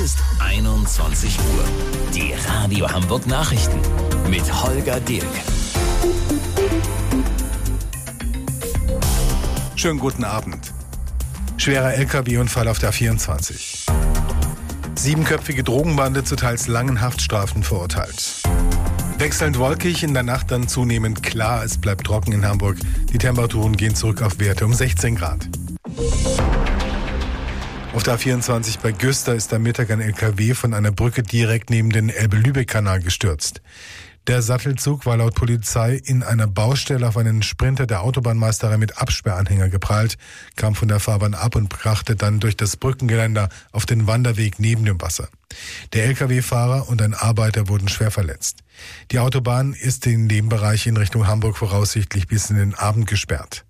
ist 21 Uhr. Die Radio Hamburg Nachrichten mit Holger Dirk. Schönen guten Abend. Schwerer LKW-Unfall auf der A24. 7-köpfige Drogenbande zu teils langen Haftstrafen verurteilt. Wechselnd wolkig, in der Nacht dann zunehmend klar. Es bleibt trocken in Hamburg. Die Temperaturen gehen zurück auf Werte um 16 Grad. Auf der A24 bei Güster ist am Mittag ein LKW von einer Brücke direkt neben den Elbe-Lübeck-Kanal gestürzt. Der Sattelzug war laut Polizei in einer Baustelle auf einen Sprinter der Autobahnmeisterei mit Absperranhänger geprallt, kam von der Fahrbahn ab und brachte dann durch das Brückengeländer auf den Wanderweg neben dem Wasser. Der LKW-Fahrer und ein Arbeiter wurden schwer verletzt. Die Autobahn ist in dem Bereich in Richtung Hamburg voraussichtlich bis in den Abend gesperrt.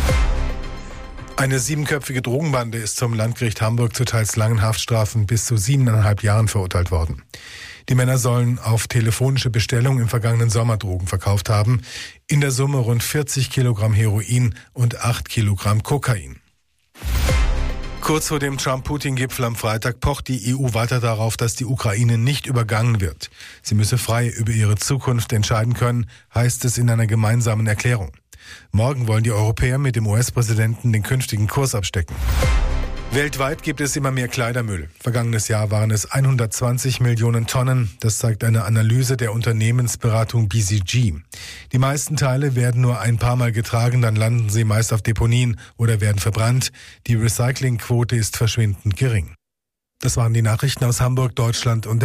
Eine 7-köpfige Drogenbande ist zum Landgericht Hamburg zu teils langen Haftstrafen bis zu 7,5 Jahren verurteilt worden. Die Männer sollen auf telefonische Bestellung im vergangenen Sommer Drogen verkauft haben. In der Summe rund 40 Kilogramm Heroin und 8 Kilogramm Kokain. Kurz vor dem Trump-Putin-Gipfel am Freitag pocht die EU weiter darauf, dass die Ukraine nicht übergangen wird. Sie müsse frei über ihre Zukunft entscheiden können, heißt es in einer gemeinsamen Erklärung. Morgen wollen die Europäer mit dem US-Präsidenten den künftigen Kurs abstecken. Weltweit gibt es immer mehr Kleidermüll. Vergangenes Jahr waren es 120 Millionen Tonnen. Das zeigt eine Analyse der Unternehmensberatung BCG. Die meisten Teile werden nur ein paar Mal getragen, dann landen sie meist auf Deponien oder werden verbrannt. Die Recyclingquote ist verschwindend gering. Das waren die Nachrichten aus Hamburg, Deutschland und der